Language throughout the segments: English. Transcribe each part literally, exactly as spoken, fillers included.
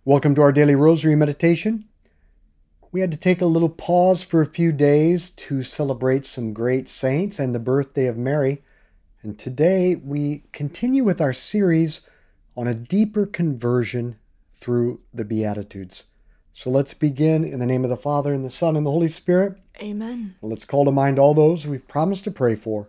Welcome to our daily rosary meditation. We had to take a little pause for a few days to celebrate some great saints and the birthday of Mary. And today we continue with our series on a deeper conversion through the Beatitudes. So let's begin in the name of the Father, and the Son, and the Holy Spirit. Amen. Let's call to mind all those we've promised to pray for.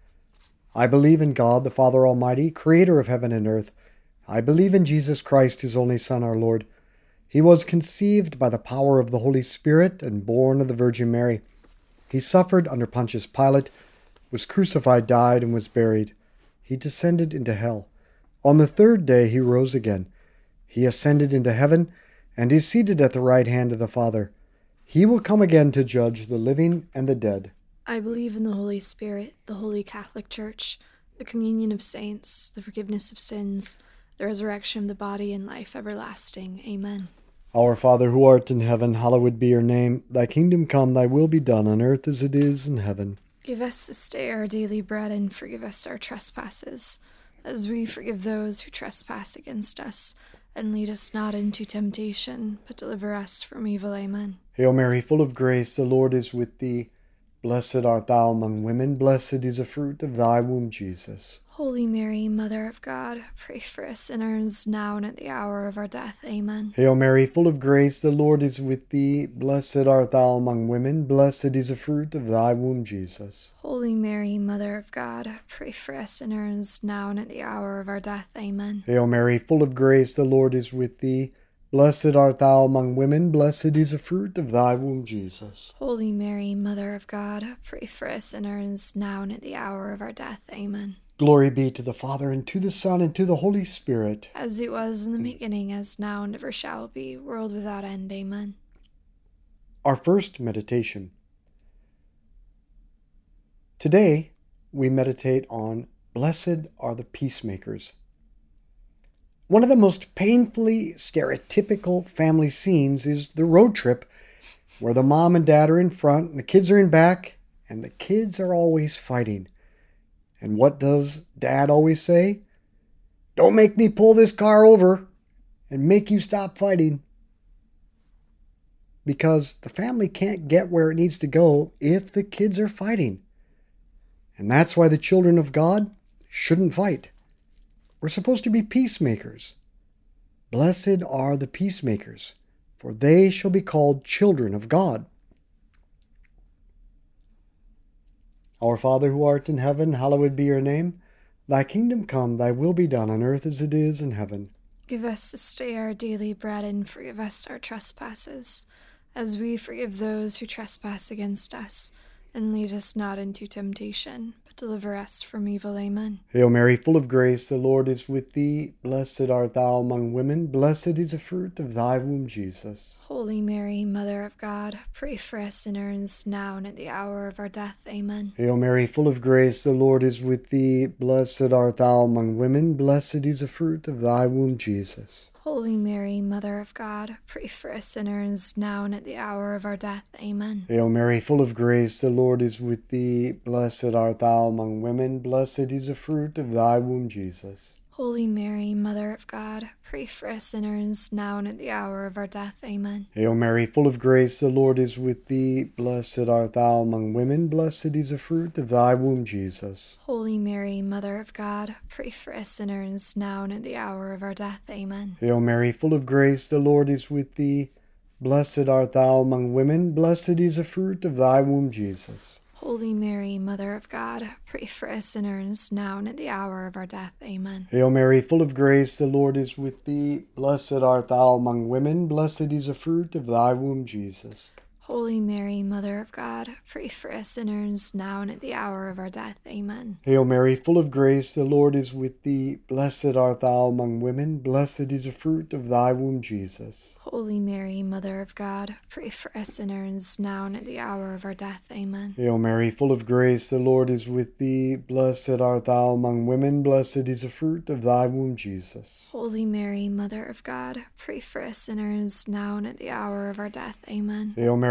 I believe in God, the Father Almighty, creator of heaven and earth. I believe in Jesus Christ, his only Son, our Lord. He was conceived by the power of the Holy Spirit and born of the Virgin Mary. He suffered under Pontius Pilate, was crucified, died, and was buried. He descended into hell. On the third day he rose again. He ascended into heaven and is seated at the right hand of the Father. He will come again to judge the living and the dead. I believe in the Holy Spirit, the Holy Catholic Church, the communion of saints, the forgiveness of sins, the resurrection of the body, and life everlasting. Amen. Our Father, who art in heaven, hallowed be your name. Thy kingdom come, thy will be done on earth as it is in heaven. Give us this day our daily bread, and forgive us our trespasses, as we forgive those who trespass against us. And lead us not into temptation, but deliver us from evil. Amen. Hail Mary, full of grace, the Lord is with thee. Blessed art thou among women, blessed is the fruit of thy womb, Jesus. Holy Mary, Mother of God, pray for us sinners, now and at the hour of our death. Amen. Hail Mary, full of grace, the Lord is with thee. Blessed art thou among women, blessed is the fruit of thy womb, Jesus. Holy Mary, Mother of God, pray for us sinners, now and at the hour of our death. Amen. Hail Mary, full of grace, the Lord is with thee. Blessed art thou among women, blessed is the fruit of thy womb, Jesus. Holy Mary, Mother of God, pray for us sinners, now and at the hour of our death. Amen. Glory be to the Father, and to the Son, and to the Holy Spirit. As it was in the beginning, as now, and ever shall be, world without end. Amen. Our first meditation. Today, we meditate on Blessed are the Peacemakers. One of the most painfully stereotypical family scenes is the road trip, where the mom and dad are in front, and the kids are in back, and the kids are always fighting. And what does Dad always say? Don't make me pull this car over and make you stop fighting. Because the family can't get where it needs to go if the kids are fighting. And that's why the children of God shouldn't fight. We're supposed to be peacemakers. Blessed are the peacemakers, for they shall be called children of God. Our Father, who art in heaven, hallowed be your name. Thy kingdom come, thy will be done on earth as it is in heaven. Give us this day our daily bread, and forgive us our trespasses, as we forgive those who trespass against us. And lead us not into temptation, but deliver us from evil. Amen. Hail Mary, full of grace, the Lord is with thee. Blessed art thou among women, blessed is the fruit of thy womb, Jesus. Holy Mary, Mother of God, pray for us sinners, now and at the hour of our death. Amen. Hail Mary, full of grace, the Lord is with thee. Blessed art thou among women, blessed is the fruit of thy womb, Jesus. Holy Mary, Mother of God, pray for us sinners, now and at the hour of our death. Amen. Hail Mary, full of grace, the Lord is with thee. Blessed art thou among women, blessed is the fruit of thy womb, Jesus. Holy Mary, Mother of God, pray for us sinners, now and at the hour of our death. Amen. Hail Mary, full of grace, the Lord is with thee. Blessed art thou among women, blessed is the fruit of thy womb, Jesus. Holy Mary, Mother of God, pray for us sinners, now and at the hour of our death. Amen. Hail Mary, full of grace, the Lord is with thee. Blessed art thou among women, blessed is the fruit of thy womb, Jesus. Holy Mary, Mother of God, pray for us sinners, now and at the hour of our death. Amen. Hail Mary, full of grace, the Lord is with thee. Blessed art thou among women, blessed is the fruit of thy womb, Jesus. Holy Mary, Mother of God, pray for us sinners, now and at the hour of our death. Amen. Hail Mary, full of grace, the Lord is with thee. Blessed art thou among women, blessed is the fruit of thy womb, Jesus. Holy Mary, Mother of God, pray for us sinners, now and at the hour of our death. Amen. Hail Mary, full of grace, the Lord is with thee. Blessed art thou among women, blessed is the fruit of thy womb, Jesus. Holy Mary, Mother of God, pray for us sinners, now and at the hour of our death. Amen. Hail Mary,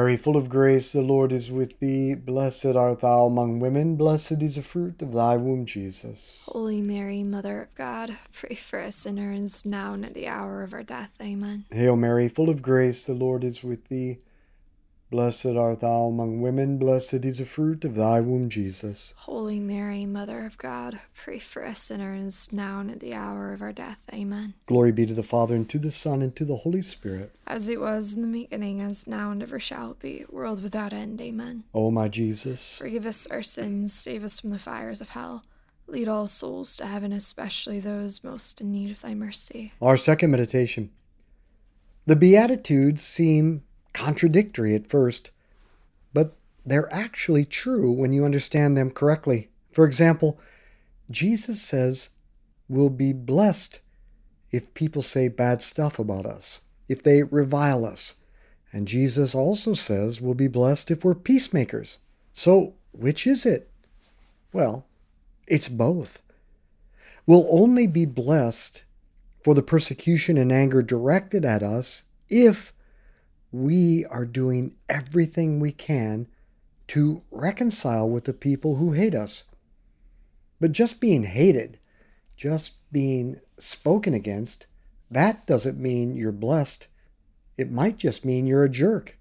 Mary, full of grace, the Lord is with thee. Blessed art thou among women. Blessed is the fruit of thy womb, Jesus. Holy Mary, Mother of God, pray for us sinners, now and at the hour of our death. Amen. Hail Mary, full of grace, the Lord is with thee. Blessed art thou among women. Blessed is the fruit of thy womb, Jesus. Holy Mary, Mother of God, pray for us sinners, now and at the hour of our death. Amen. Glory be to the Father, and to the Son, and to the Holy Spirit. As it was in the beginning, as now and ever shall be, world without end. Amen. O my Jesus, forgive us our sins, save us from the fires of hell. Lead all souls to heaven, especially those most in need of thy mercy. Our second meditation. The Beatitudes seem contradictory at first, but they're actually true when you understand them correctly. For example, Jesus says we'll be blessed if people say bad stuff about us, if they revile us. And Jesus also says we'll be blessed if we're peacemakers. So, which is it? Well, it's both. We'll only be blessed for the persecution and anger directed at us if we are doing everything we can to reconcile with the people who hate us. But just being hated, just being spoken against, that doesn't mean you're blessed. It might just mean you're a jerk.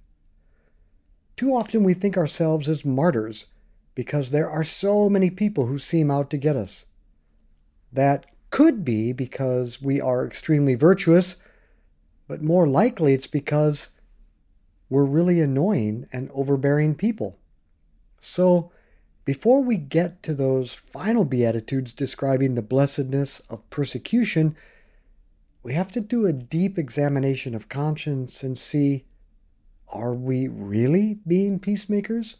Too often we think ourselves as martyrs because there are so many people who seem out to get us. That could be because we are extremely virtuous, but more likely it's because we're really annoying and overbearing people. So, before we get to those final Beatitudes describing the blessedness of persecution, we have to do a deep examination of conscience and see, are we really being peacemakers?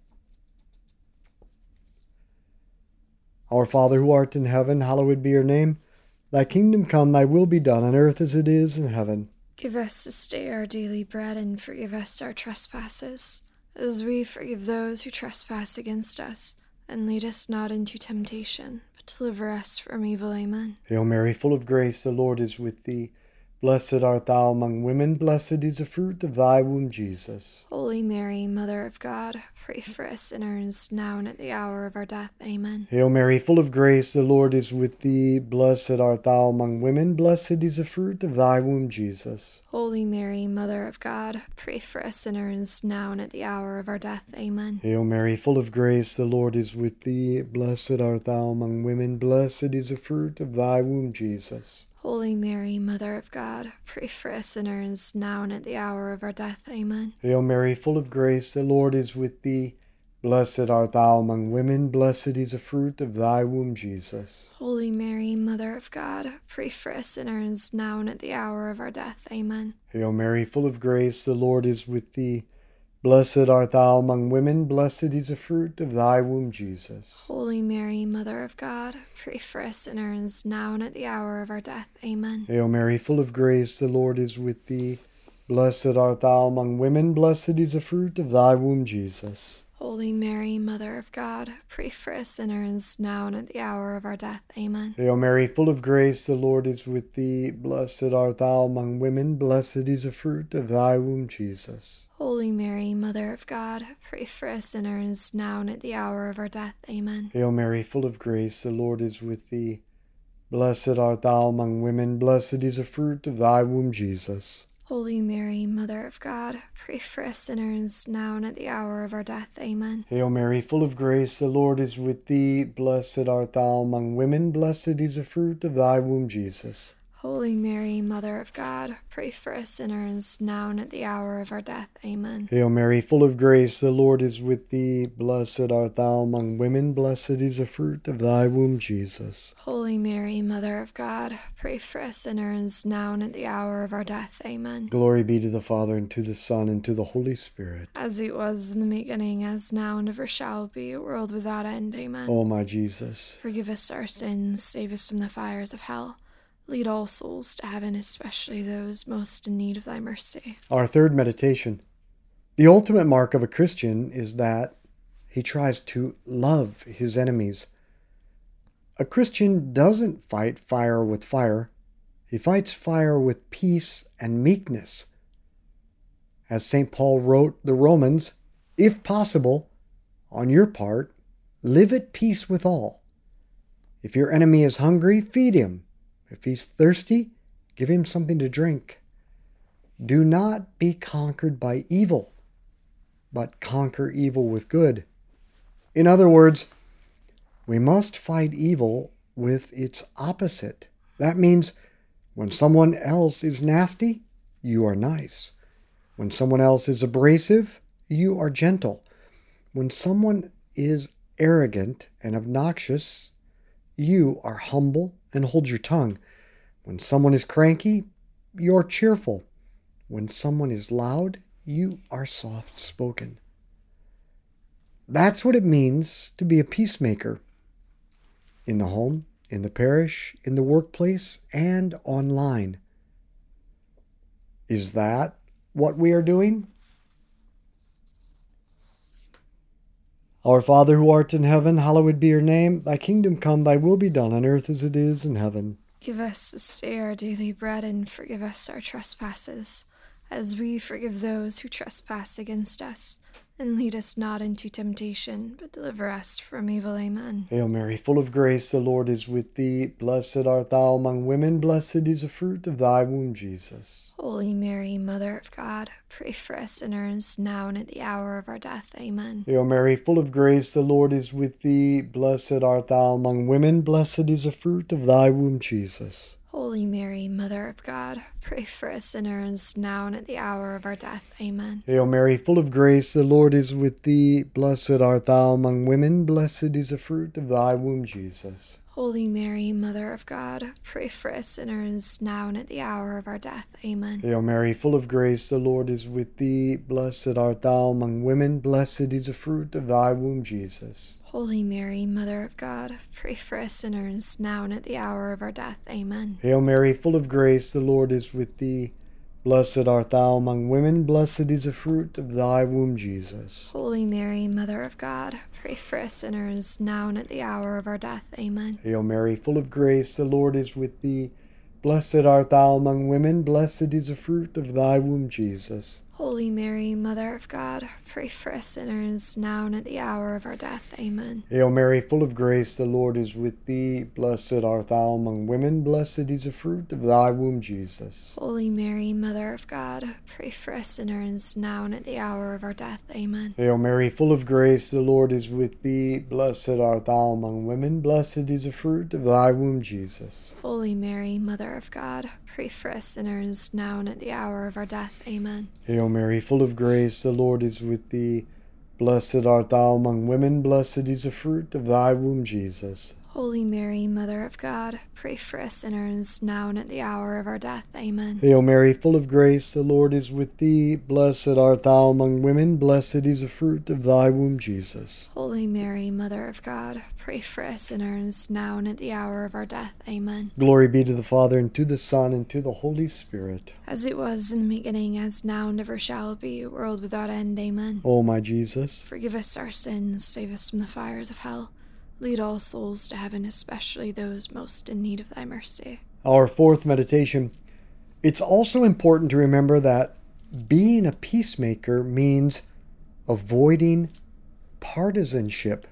Our Father who art in heaven, hallowed be your name. Thy kingdom come, thy will be done on earth as it is in heaven. Give us this day our daily bread, and forgive us our trespasses, as we forgive those who trespass against us. And lead us not into temptation, but deliver us from evil. Amen. Hail Mary, full of grace, the Lord is with thee. Blessed art thou among women. Blessed is the fruit of thy womb, Jesus. Holy Mary, Mother of God, pray for us sinners, now and at the hour of our death. Amen. Hail Mary, full of grace, the Lord is with thee. Blessed art thou among women. Blessed is the fruit of thy womb, Jesus. Holy Mary, Mother of God, pray for us sinners, now and at the hour of our death. Amen. Hail Mary, full of grace, the Lord is with thee. Blessed art thou among women. Blessed is the fruit of thy womb, Jesus. Holy Mary, Mother of God, pray for us sinners, now and at the hour of our death. Amen. Hail Mary, full of grace, the Lord is with thee. Blessed art thou among women. Blessed is the fruit of thy womb, Jesus. Holy Mary, Mother of God, pray for us sinners, now and at the hour of our death. Amen. Hail Mary, full of grace, the Lord is with thee. Blessed art thou among women. Blessed is the fruit of thy womb, Jesus. Holy Mary, Mother of God, pray for us sinners, now and at the hour of our death. Amen. Hail Mary, full of grace, the Lord is with thee. Blessed art thou among women. Blessed is the fruit of thy womb, Jesus. Holy Mary, Mother of God, pray for us sinners, now and at the hour of our death. Amen. Hail Mary, full of grace, the Lord is with thee. Blessed art thou among women. Blessed is the fruit of thy womb, Jesus. Holy Mary, Mother of God, pray for us sinners, now and at the hour of our death. Amen. Hail Mary, full of grace, the Lord is with thee. Blessed art thou among women. Blessed is the fruit of thy womb, Jesus. Holy Mary, Mother of God, pray for us sinners, now and at the hour of our death. Amen. Hail Mary, full of grace, the Lord is with thee. Blessed art thou among women. Blessed is the fruit of thy womb, Jesus. Holy Mary, Mother of God, pray for us sinners, now and at the hour of our death. Amen. Hail Mary, full of grace, the Lord is with thee. Blessed art thou among women. Blessed is the fruit of thy womb, Jesus. Holy Mary, Mother of God, pray for us sinners, now and at the hour of our death. Amen. Glory be to the Father, and to the Son, and to the Holy Spirit. As it was in the beginning, as now and ever shall be, a world without end. Amen. O my Jesus, forgive us our sins, save us from the fires of hell. Lead all souls to heaven, especially those most in need of thy mercy. Our third meditation. The ultimate mark of a Christian is that he tries to love his enemies. A Christian doesn't fight fire with fire. He fights fire with peace and meekness. As Saint Paul wrote the Romans, if possible, on your part, live at peace with all. If your enemy is hungry, feed him. If he's thirsty, give him something to drink. Do not be conquered by evil, but conquer evil with good. In other words, we must fight evil with its opposite. That means when someone else is nasty, you are nice. When someone else is abrasive, you are gentle. When someone is arrogant and obnoxious, you are humble and hold your tongue. When someone is cranky, you're cheerful. When someone is loud, you are soft-spoken. That's what it means to be a peacemaker. In the home, in the parish, in the workplace, and online. Is that what we are doing? Our Father who art in heaven, hallowed be your name. Thy kingdom come, thy will be done on earth as it is in heaven. Give us this day our daily bread, and forgive us our trespasses, as we forgive those who trespass against us. And lead us not into temptation, but deliver us from evil. Amen. Hail Mary, full of grace, the Lord is with thee. Blessed art thou among women, blessed is the fruit of thy womb, Jesus. Holy Mary, Mother of God, pray for us sinners, now and at the hour of our death. Amen. Hail Mary, full of grace, the Lord is with thee. Blessed art thou among women, blessed is the fruit of thy womb, Jesus. Holy Mary, Mother of God, pray for us sinners, now and at the hour of our death. Amen. Hail Mary, full of grace, the Lord is with thee. Blessed art thou among women, blessed is the fruit of thy womb, Jesus. Holy Mary, Mother of God, pray for us sinners, now and at the hour of our death. Amen. Hail Mary, full of grace, the Lord is with thee. Blessed art thou among women, blessed is the fruit of thy womb, Jesus. Holy Mary, Mother of God, pray for us sinners, now and at the hour of our death. Amen. Hail Mary, full of grace, the Lord is with thee. Blessed art thou among women, blessed is the fruit of thy womb, Jesus. Holy Mary, Mother of God, pray for us sinners, now and at the hour of our death. Amen. Hail Mary, full of grace, the Lord is with thee. Blessed art thou among women, blessed is the fruit of thy womb, Jesus. Holy Mary, Mother of God, pray for us sinners, now and at the hour of our death. Amen. Hail Mary, full of grace, the Lord is with thee. Blessed art thou among women, blessed is the fruit of thy womb, Jesus. Holy Mary, Mother of God, pray for us sinners, now and at the hour of our death. Amen. Hail Mary, full of grace, the Lord is with thee. Blessed art thou among women, blessed is the fruit of thy womb, Jesus. Holy Mary, Mother of God, pray for us sinners, now and at the hour of our death. Amen. Hail Mary, full of grace, the Lord is with thee. Blessed art thou among women, blessed is the fruit of thy womb, Jesus. Holy Mary, Mother of God, pray for us sinners, now and at the hour of our death. Amen. Hail Mary, full of grace, the Lord is with thee. Blessed art thou among women, blessed is the fruit of thy womb, Jesus. Holy Mary, Mother of God, pray for us sinners, now and at the hour of our death. Amen. Glory be to the Father, and to the Son, and to the Holy Spirit. As it was in the beginning, as now, and ever shall be, world without end. Amen. O my Jesus, forgive us our sins, save us from the fires of hell. Lead all souls to heaven, especially those most in need of thy mercy. Our fourth meditation. It's also important to remember that being a peacemaker means avoiding partisanship.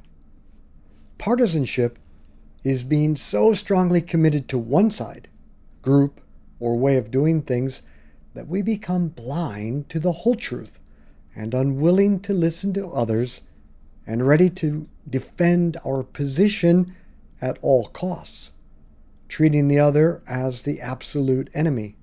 Partisanship is being so strongly committed to one side, group, or way of doing things that we become blind to the whole truth and unwilling to listen to others and ready to defend our position at all costs, treating the other as the absolute enemy.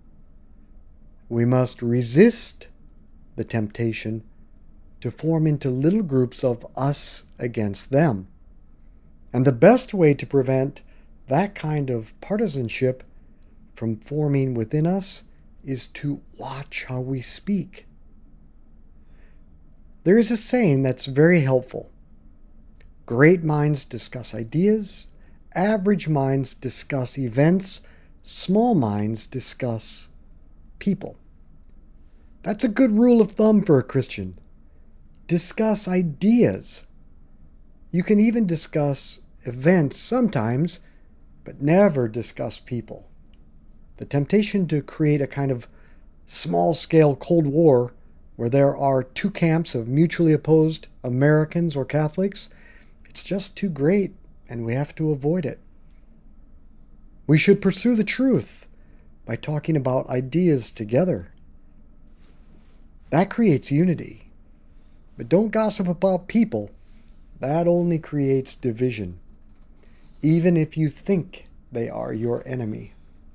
We must resist the temptation to form into little groups of us against them. And the best way to prevent that kind of partisanship from forming within us is to watch how we speak. There is a saying that's very helpful. Great minds discuss ideas, average minds discuss events, small minds discuss people. That's a good rule of thumb for a Christian. Discuss ideas. You can even discuss events sometimes, but never discuss people. The temptation to create a kind of small-scale Cold War where there are two camps of mutually opposed Americans or Catholics, it's just too great, and we have to avoid it. We should pursue the truth by talking about ideas together. That creates unity. But don't gossip about people. That only creates division, even if you think they are your enemy.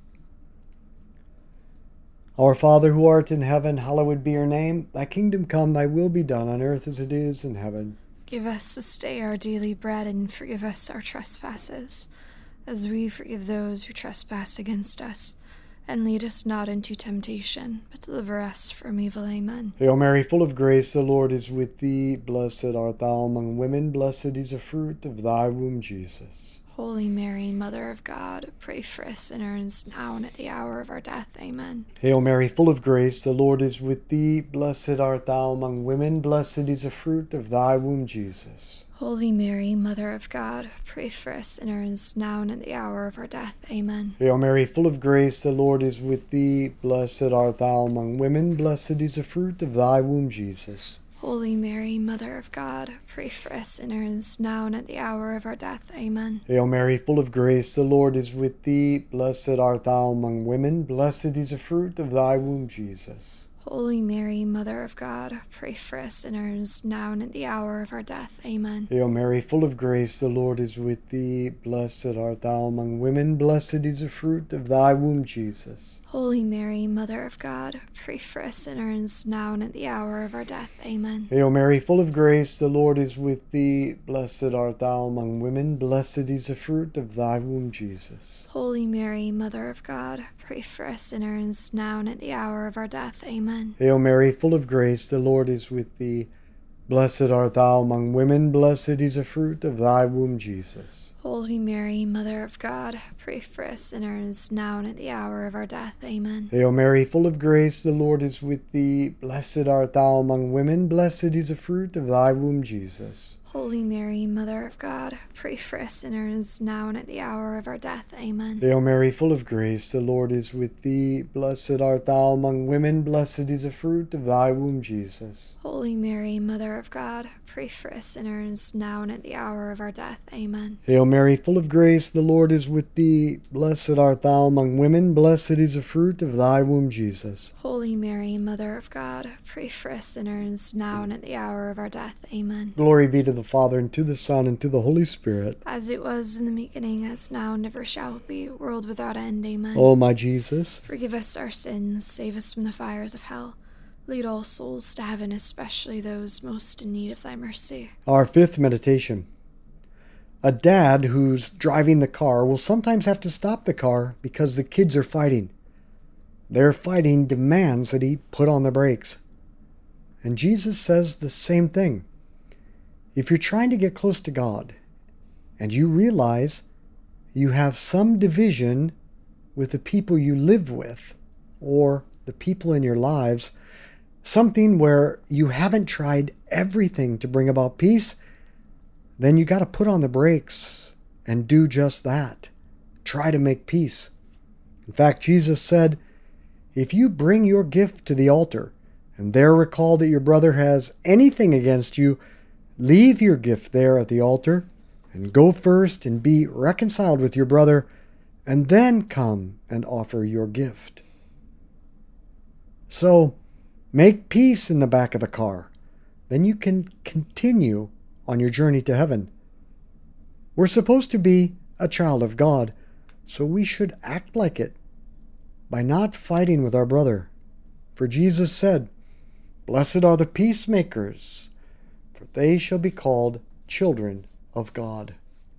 Our Father who art in heaven, hallowed be your name. Thy kingdom come, thy will be done on earth as it is in heaven. Give us this day our daily bread, and forgive us our trespasses, as we forgive those who trespass against us. And lead us not into temptation, but deliver us from evil. Amen. Hail Mary, full of grace, the Lord is with thee. Blessed art thou among women, blessed is the fruit of thy womb, Jesus. Holy Mary, Mother of God, pray for us sinners, now and at the hour of our death. Amen. Hail Mary, full of grace, the Lord is with thee. Blessed art thou among women, blessed is the fruit of thy womb, Jesus. Holy Mary, Mother of God, pray for us sinners, now and at the hour of our death. Amen. Hail Mary, full of grace, the Lord is with thee. Blessed art thou among women, blessed is the fruit of thy womb, Jesus. Holy Mary, Mother of God, pray for us sinners, now and at the hour of our death. Amen. Hail Mary, full of grace, the Lord is with thee. Blessed art thou among women, blessed is the fruit of thy womb, Jesus. Holy Mary, Mother of God, pray for us sinners, now and at the hour of our death. Amen. Hail Mary, full of grace, the Lord is with thee. Blessed art thou among women, blessed is the fruit of thy womb, Jesus. Holy Mary, Mother of God, pray for us sinners, now and at the hour of our death. Amen. Hail Mary, full of grace, the Lord is with thee. Blessed art thou among women, blessed is the fruit of thy womb, Jesus. Holy Mary, Mother of God, pray for us sinners, now and at the hour of our death. Amen. Hail Mary, full of grace, the Lord is with thee. Blessed art thou among women, blessed is the fruit of thy womb, Jesus. Holy Mary, Mother of God, pray for us sinners, now and at the hour of our death. Amen. Hail Mary, full of grace, the Lord is with thee. Blessed art thou among women, blessed is the fruit of thy womb, Jesus. Holy Mary, Mother of God, pray for us sinners, now and at the hour of our death. Amen. Hail Mary, full of grace, the Lord is with thee. Blessed art thou among women, blessed is the fruit of thy womb, Jesus. Holy Mary, Mother of God, pray for us sinners, now and at the hour of our death. Amen. Hail Mary, full of grace, the Lord is with thee. Blessed art thou among women, blessed is the fruit of thy womb, Jesus. Holy Mary, Mother of God, pray for us sinners, now and at the hour of our death. Amen. Glory be to the Father, and to the Son, and to the Holy Spirit. As it was in the beginning, as now, and ever shall be, world without end. Amen. O my Jesus, forgive us our sins, save us from the fires of hell. Lead all souls to heaven, especially those most in need of thy mercy. Our fifth meditation. A dad who's driving the car will sometimes have to stop the car because the kids are fighting. Their fighting demands that he put on the brakes. And Jesus says the same thing. If you're trying to get close to God and you realize you have some division with the people you live with or the people in your lives, something where you haven't tried everything to bring about peace, then you got to put on the brakes and do just that. Try to make peace. In fact, Jesus said, if you bring your gift to the altar and there recall that your brother has anything against you, leave your gift there at the altar and go first and be reconciled with your brother, and then come and offer your gift. So, make peace in the back of the car. Then you can continue on your journey to heaven. We're supposed to be a child of God, so we should act like it by not fighting with our brother. For Jesus said, "Blessed are the peacemakers, for they shall be called children of God."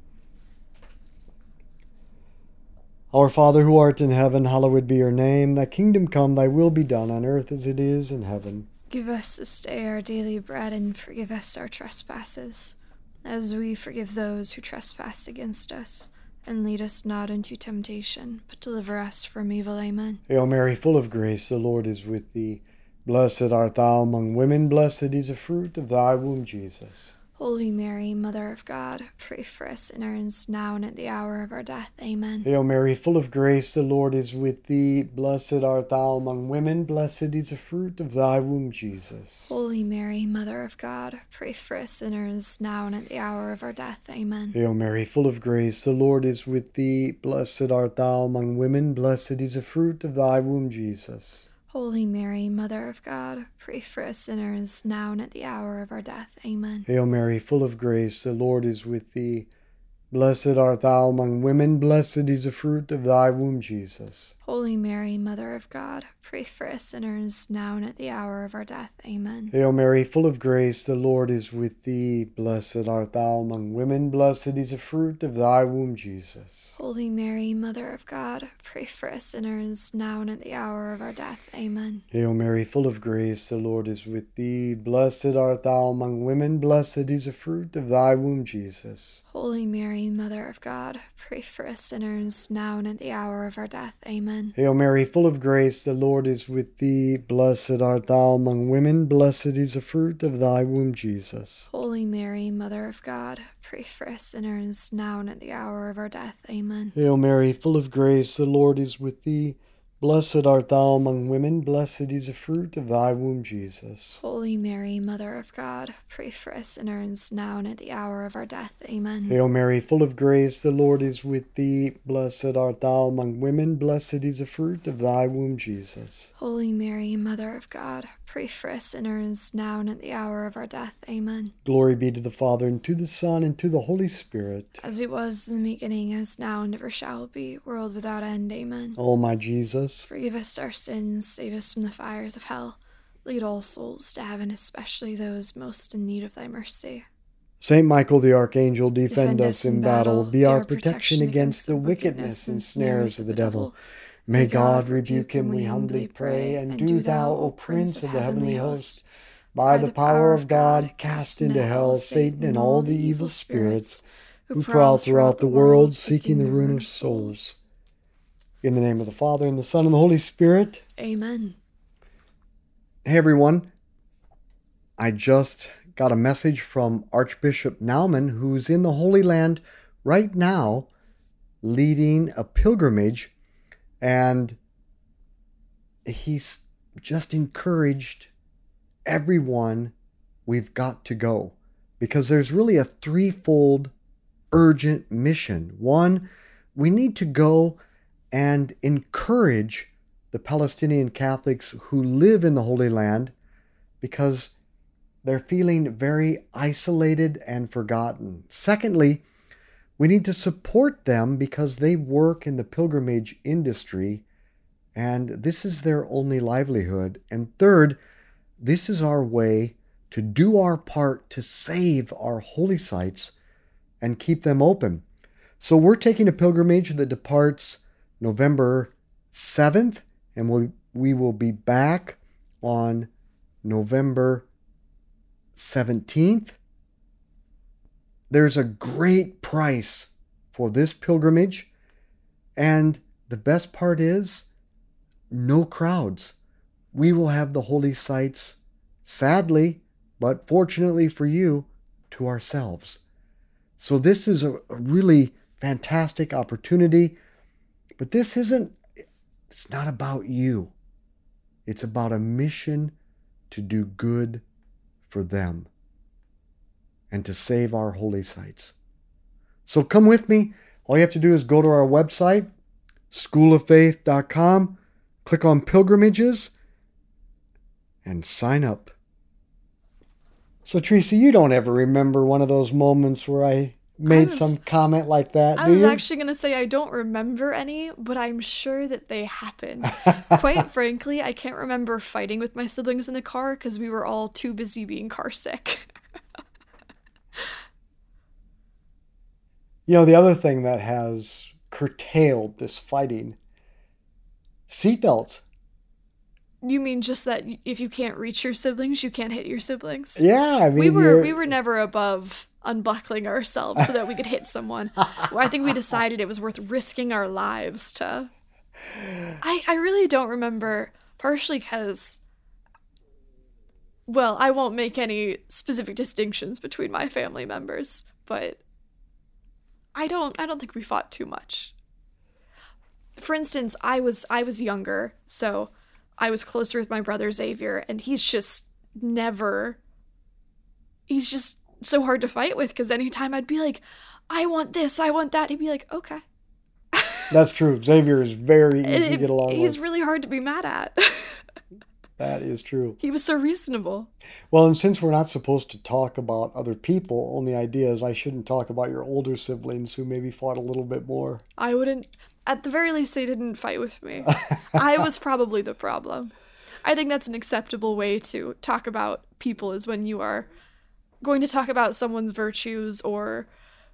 Our Father who art in heaven, hallowed be your name. Thy kingdom come, thy will be done on earth as it is in heaven. Give us this day our daily bread, and forgive us our trespasses, as we forgive those who trespass against us. And lead us not into temptation, but deliver us from evil. Amen. Hail Mary, full of grace, the Lord is with thee. Blessed art thou among women, blessed is the fruit of thy womb, Jesus. Holy Mary, Mother of God, pray for us sinners, now and at the hour of our death. Amen. Hail Mary, full of grace, the Lord is with thee. Blessed art thou among women, blessed is the fruit of thy womb, Jesus. Holy Mary, Mother of God, pray for us sinners, now and at the hour of our death. Amen. Hail Mary, full of grace, the Lord is with thee. Blessed art thou among women, blessed is the fruit of thy womb, Jesus. Holy Mary, Mother of God, pray for us sinners, now and at the hour of our death. Amen. Hail Mary, full of grace, the Lord is with thee. Blessed art thou among women, blessed is the fruit of thy womb, Jesus. Holy Mary, Mother of God, pray for us sinners, now and at the hour of our death. Amen. Hail Mary, full of grace, the Lord is with thee. Blessed art thou among women, blessed is the fruit of thy womb, Jesus. Holy Mary, Mother of God, pray for us sinners, now and at the hour of our death. Amen. Hail Mary, full of grace, the Lord is with thee. Blessed art thou among women, blessed is the fruit of thy womb, Jesus. Holy Mary, Mother of God, pray for us sinners, now and at the hour of our death. Amen. Hail Mary, full of grace, the Lord is with thee. Blessed art thou among women, blessed is the fruit of thy womb, Jesus. Holy Mary, Mother of God, pray for us sinners, now and at the hour of our death. Amen. Hail Mary, full of grace, the Lord is with thee. Blessed art thou among women, blessed is the fruit of thy womb, Jesus. Holy Mary, Mother of God, pray for us sinners, now and at the hour of our death. Amen. Hail Mary, full of grace, the Lord is with thee. Blessed art thou among women, blessed is the fruit of thy womb, Jesus. Holy Mary, Mother of God, pray for us sinners, now and at the hour of our death. Amen. Glory be to the Father, and to the Son, and to the Holy Spirit. As it was in the beginning, as now, and ever shall be, world without end. Amen. O my Jesus, forgive us our sins, save us from the fires of hell. Lead all souls to heaven, especially those most in need of thy mercy. Saint Michael the Archangel, defend, Defend us in battle. Be our protection against the wickedness and snares of the devil. May God rebuke him, we humbly pray. And do thou, O Prince of the heavenly host, by the power of God, cast into hell Satan and all the evil spirits who prowl throughout the world, seeking the ruin of souls. In the name of the Father, and the Son, and the Holy Spirit. Amen. Hey everyone, I just got a message from Archbishop Naumann, who's in the Holy Land right now leading a pilgrimage, and he's just encouraged everyone, we've got to go, because there's really a threefold urgent mission. One, we need to go and encourage the Palestinian Catholics who live in the Holy Land, because they're feeling very isolated and forgotten. Secondly, we need to support them because they work in the pilgrimage industry and this is their only livelihood. And third, this is our way to do our part to save our holy sites and keep them open. So we're taking a pilgrimage that departs November seventh, and we we will be back on November seventeenth. There's a great price for this pilgrimage, and the best part is no crowds. We will have the holy sites, sadly, but fortunately for you, to ourselves. So this is a, a really fantastic opportunity, but this isn't, it's not about you. It's about a mission to do good for them and to save our holy sites. So come with me. All you have to do is go to our website, school of faith dot com, click on pilgrimages, and sign up. So Teresa, you don't ever remember one of those moments where I made I was, some comment like that, I do was you? actually going to say I don't remember any, but I'm sure that they happened. Quite frankly, I can't remember fighting with my siblings in the car because we were all too busy being car sick. You know, the other thing that has curtailed this fighting, seatbelts. You mean just that if you can't reach your siblings, you can't hit your siblings? Yeah, I mean, we were we were never above unbuckling ourselves so that we could hit someone. Well, I think we decided it was worth risking our lives to. I I really don't remember, partially because well, I won't make any specific distinctions between my family members, but I don't I don't think we fought too much. For instance, I was I was younger, so I was closer with my brother Xavier, and he's just never he's just so hard to fight with, because anytime I'd be like, I want this, I want that, he'd be like, okay. That's true. Xavier is very easy it, to get along he's with. He's really hard to be mad at. That is true. He was so reasonable. Well, and since we're not supposed to talk about other people, only idea is I shouldn't talk about your older siblings who maybe fought a little bit more. I wouldn't, at the very least, they didn't fight with me. I was probably the problem. I think that's an acceptable way to talk about people, is when you are going to talk about someone's virtues, or,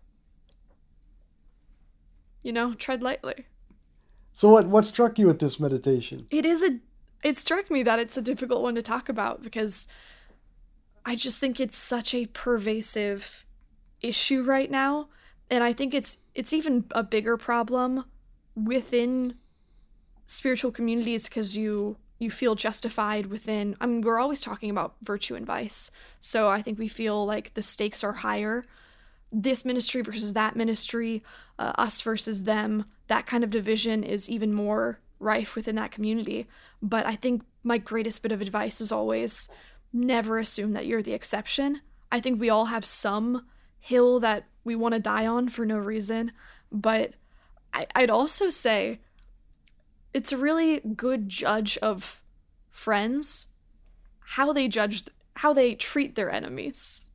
you know, tread lightly. So what what struck you with this meditation? It is a, it struck me that it's a difficult one to talk about, because I just think it's such a pervasive issue right now. And I think it's it's even a bigger problem within spiritual communities, because you you feel justified within, I mean, we're always talking about virtue and vice. So I think we feel like the stakes are higher. This ministry versus that ministry, uh, us versus them, that kind of division is even more rife within that community. But I think my greatest bit of advice is always never assume that you're the exception. I think we all have some hill that we want to die on for no reason. But I, I'd also say it's a really good judge of friends how they judge, how they treat their enemies.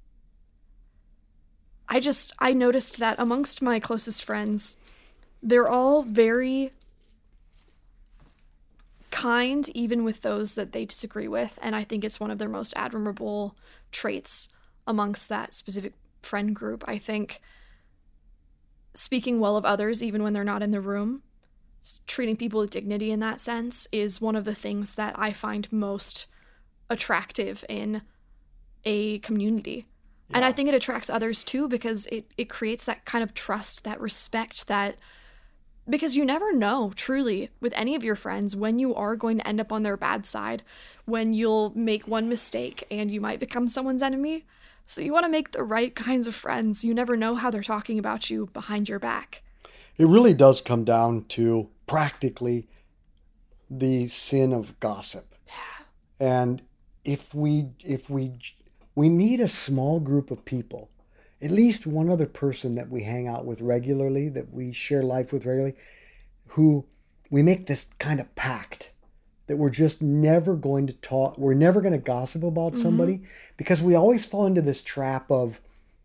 I just, I noticed that amongst my closest friends, they're all very kind, even with those that they disagree with. And I think it's one of their most admirable traits amongst that specific friend group. I think speaking well of others, even when they're not in the room, treating people with dignity in that sense, is one of the things that I find most attractive in a community. Yeah. And I think it attracts others too, because it, it creates that kind of trust, that respect, that, because you never know truly with any of your friends when you are going to end up on their bad side, when you'll make one mistake and you might become someone's enemy. So you want to make the right kinds of friends. You never know how they're talking about you behind your back. It really does come down to practically the sin of gossip. And if we if we we need a small group of people, at least one other person that we hang out with regularly, that we share life with regularly, who we make this kind of pact that we're just never going to talk, we're never going to gossip about mm-hmm. somebody, because we always fall into this trap of,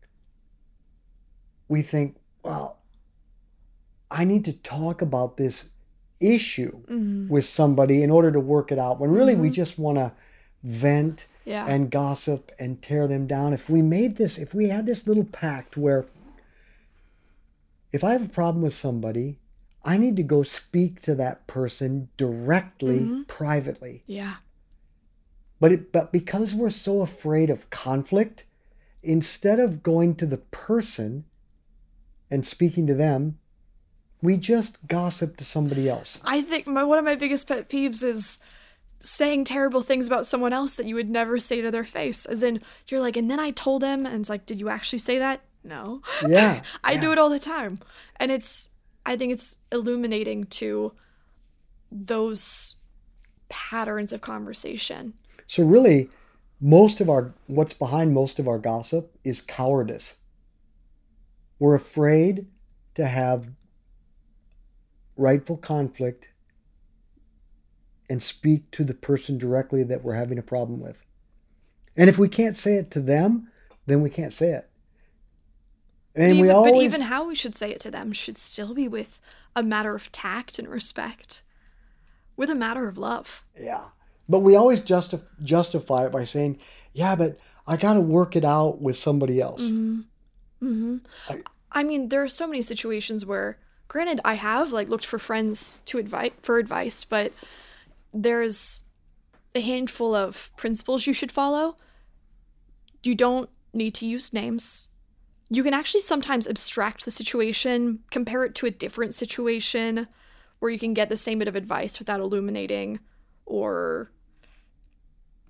we think, well, I need to talk about this issue mm-hmm. with somebody in order to work it out, when really mm-hmm. we just want to vent yeah. and gossip and tear them down. If we made this, if we had this little pact where if I have a problem with somebody, I need to go speak to that person directly, mm-hmm. privately. Yeah. But it, but because we're so afraid of conflict, instead of going to the person and speaking to them, we just gossip to somebody else. I think my, one of my biggest pet peeves is saying terrible things about someone else that you would never say to their face. As in, you're like, and then I told them, and it's like, did you actually say that? No. Yeah. I yeah. do it all the time. And it's, I think it's illuminating to those patterns of conversation. So really, most of our, what's behind most of our gossip is cowardice. We're afraid to have rightful conflict and speak to the person directly that we're having a problem with. And if we can't say it to them, then we can't say it. And but, we even, always, but even how we should say it to them should still be with a matter of tact and respect, with a matter of love. Yeah. But we always justi- justify it by saying, yeah, but I got to work it out with somebody else. Mm-hmm. Mm-hmm. I, I mean, there are so many situations where, granted, I have like looked for friends to advise for advice, but there's a handful of principles you should follow. You don't need to use names. You can actually sometimes abstract the situation, compare it to a different situation where you can get the same bit of advice without illuminating or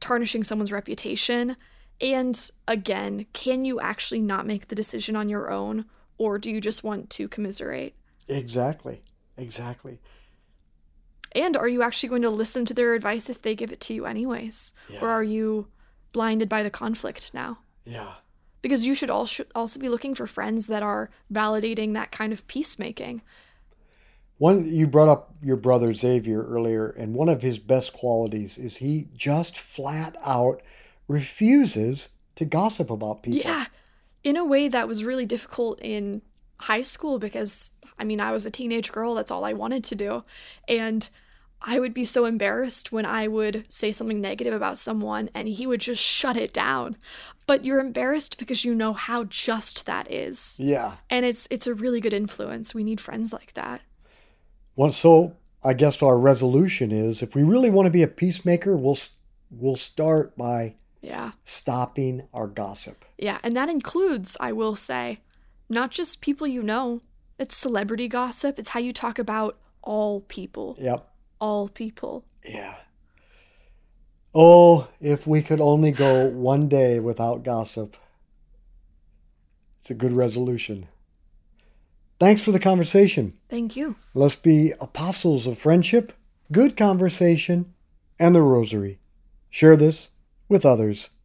tarnishing someone's reputation? And again, can you actually not make the decision on your own, or do you just want to commiserate? Exactly. Exactly. And are you actually going to listen to their advice if they give it to you anyways? Yeah. Or are you blinded by the conflict now? Yeah. Because you should also be looking for friends that are validating that kind of peacemaking. One, you brought up your brother Xavier earlier, and one of his best qualities is he just flat out refuses to gossip about people. Yeah, in a way that was really difficult in high school because, I mean, I was a teenage girl. That's all I wanted to do. And I would be so embarrassed when I would say something negative about someone and he would just shut it down. But you're embarrassed because you know how just that is. Yeah. And it's it's a really good influence. We need friends like that. Well, so I guess our resolution is if we really want to be a peacemaker, we'll we'll start by yeah. stopping our gossip. Yeah, and that includes, I will say, not just people you know. It's celebrity gossip. It's how you talk about all people. Yep. All people. Yeah. Oh, if we could only go one day without gossip. It's a good resolution. Thanks for the conversation. Thank you. Let's be apostles of friendship, good conversation, and the rosary. Share this with others.